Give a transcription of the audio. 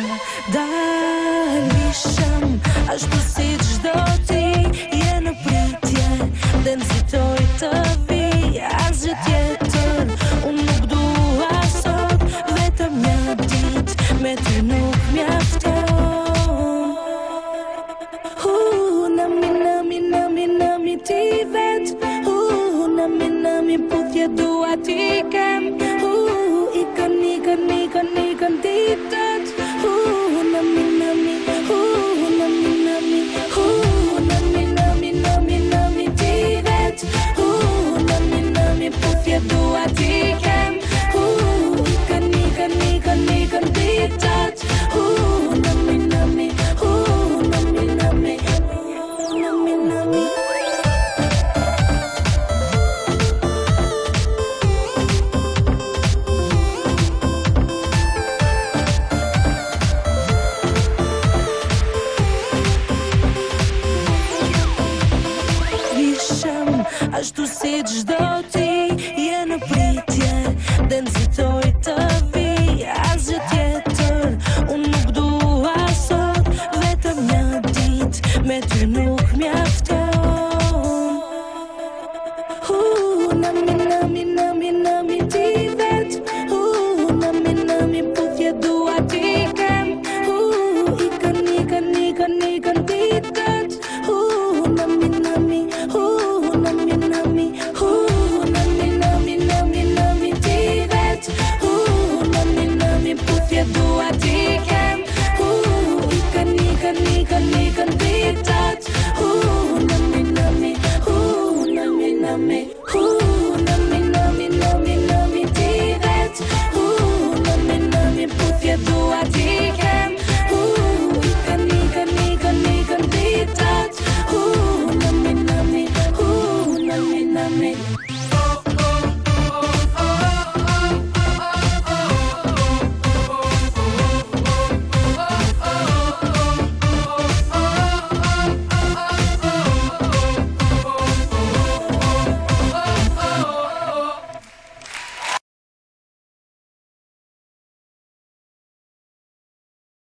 Dalishëm, ashtu si çdo ti je në pritje, dhe nxitoj të vi asgjë tjetër. Unë nuk dua sot, vetëm një ditë me ty nuk mjafton. Nami ti vet, nami puthje dua ti kem. Ikën ditët, nami ti vet, nami puthje dua ti kem. Ikën ditët, nami. Ashtu si çdo ti je në pritje, dhe nxitoj të vi asgjë tjetër. Unë nuk dua sot, vetëm një ditë me ty nuk mjafton. Nami ti vet, nami puthje dua ti kem. Ikën ditët, nami ti vet, nami puthje dua ti kem. Ikën ditët, nami ti vet, nami puthje dua ti kem. Ikën ditët, nami